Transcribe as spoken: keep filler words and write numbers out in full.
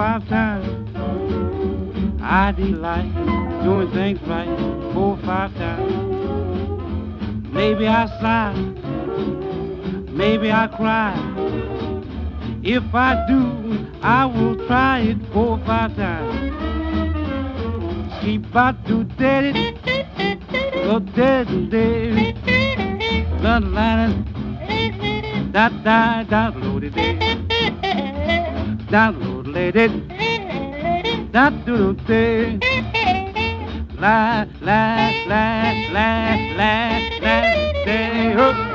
five times. I delight doing things right four, five times. Maybe I sigh, maybe I cry. If I do, I will try it four, five times. Keep out to daddy, go daddy, daddy. The line, da da da, loaded, download, let it. Da do do, la la la la la la, oh.